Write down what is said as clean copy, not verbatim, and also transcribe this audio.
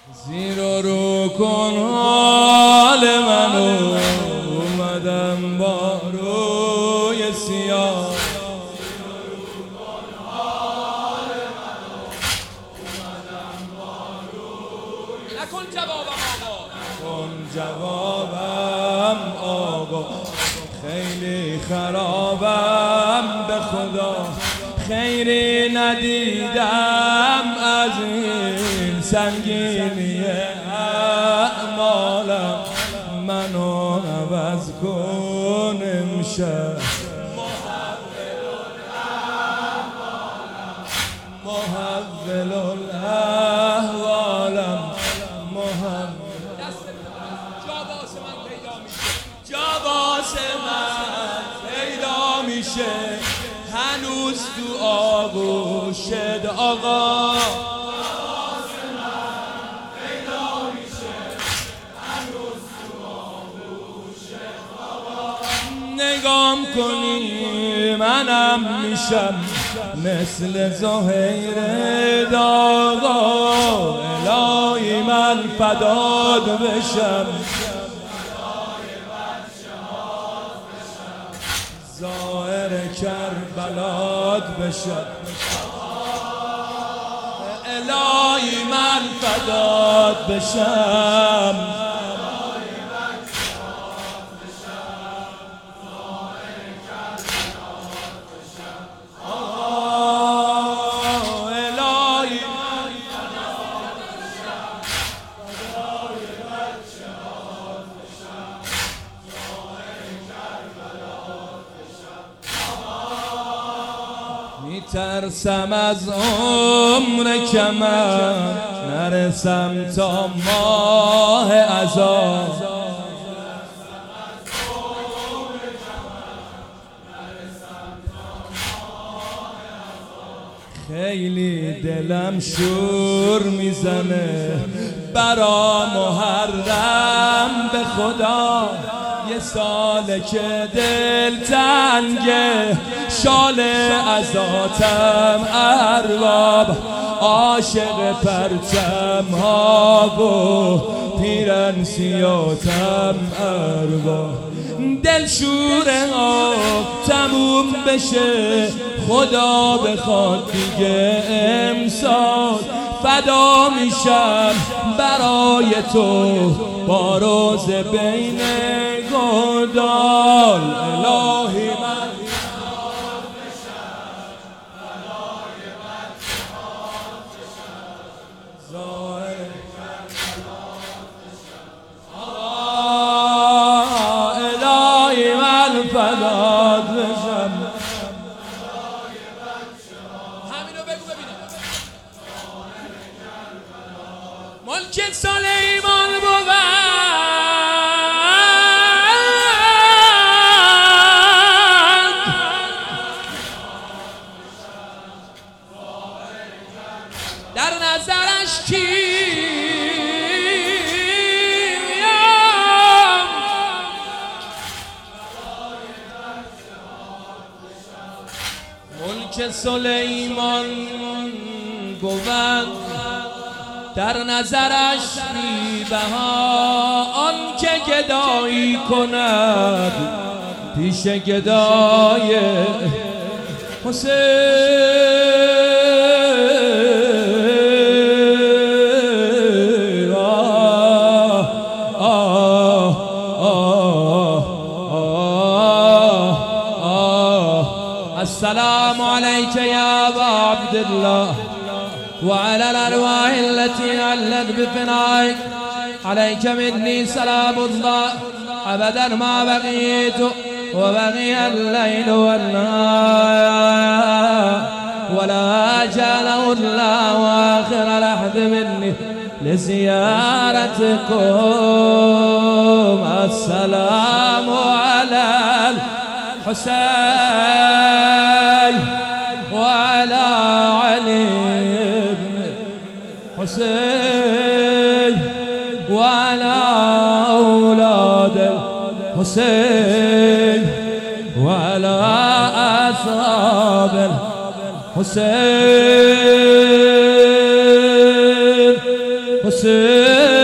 زیر و رو کن حال منو، اومدم با روی سیاه. نکن جوابم آقا، کن جوابم آقا. خیلی خرابم به خدا، خیری ندیدم از این سنگینی اعمالم. منو عوض کن امشب، محول الاحوالم. جا واسه من پیدا میشه، جا واسه من پیدا میشه، هنوز تو آغوشت آقا. نگام کنی منم میشم مثل زهیر داغا. الهی من فداد بشم، زائر کربلات بشم. الهی من فداد بشم، میترسم از عمر کمم نرسم تا ماه عذاب. خیلی دلم شور میزنه برا محرم به خدا. یه ساله که دل تنگه، شال ازاتم ارباب. عاشق پرچم ها و پیرن سیاتم ارباب. دل شوره ها تموم بشه، خدا بخواد دیگه امسال. فدا میشم برای تو با روز بین گودال. الهی من الهی من فداد بشم. همینو بگو ببینم. ملک سلیمان بود در نظرش ملک سلیمان بود در نظرش بی بها. آن که گدایی کند پیش گدای حسین. السلام عليك يا أبا عبد الله وعلى الأرواح التي علت بفنائك. عليك مني سلام الله أبدا ما بقيت وبقي الليل والنهار، ولا جعله الله آخر لحظ مني لزيارتكم. السلام على الحسين وعلى علي بن حسين وعلى أولاد الحسين وعلى أصحاب الحسين. حسین